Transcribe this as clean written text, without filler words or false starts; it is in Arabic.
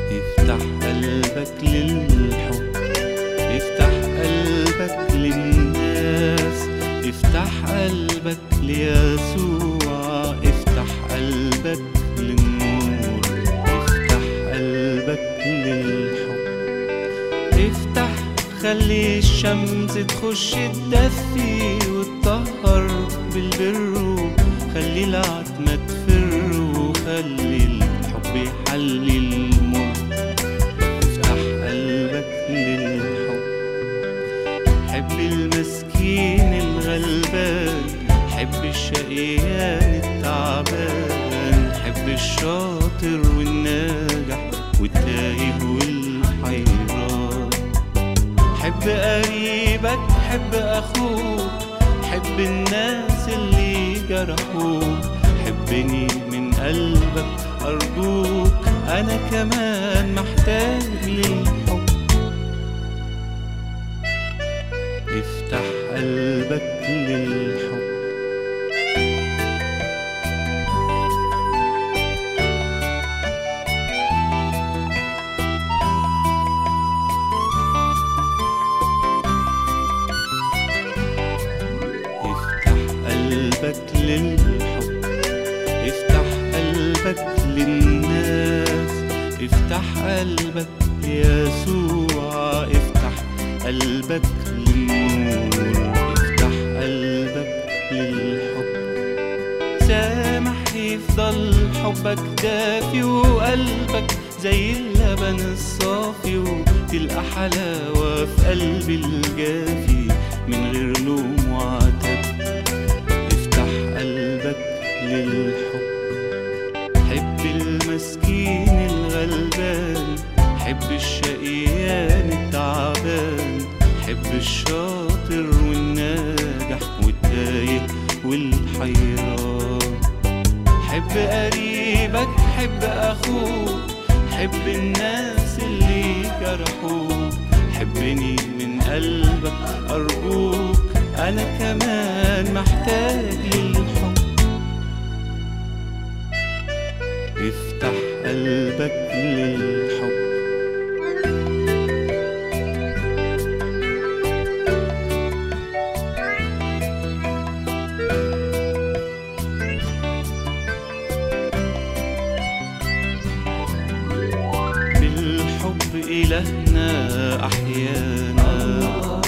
افتح قلبك للحب، افتح قلبك للناس، افتح قلبك ليسوع، افتح قلبك للنور، افتح قلبك للحب. افتح خلي الشمس تخش تدفي وتطهر بالبر، خلي العتمة تفر وخلي الحب يحلي المر. افتح قلبك للحب، حب المسكين الغلبان، حب الشقيان التعبان، حب الشاطر والناجح والتايه والحيران. حب قريبك، حب أخوك، حب الناس اللي جرحوك، حبني من قلبك أرجوك، أنا كمان محتاج للحب. افتح قلبك للحب. قلبك للحب، افتح قلبك للناس، افتح قلبك يسوع، افتح قلبك للنور، افتح قلبك للحب. سامح يفضل حبك دافي وقلبك زي اللبن الصافي، وتلقى حلاوة في قلب الجافي من غير لوم وعتاب. قلبك للحب، حب المسكين الغلبان، حب الشقيان التعبان، حب الشاطر والناجح والتايه والحيران. حب قريبك، حب أخوك، حب الناس اللي جرحوك، حبني من قلبك أرجوك، أنا كمان محتاج للحب. افتح قلبك للحب. بالحب إلهنا أحيانا،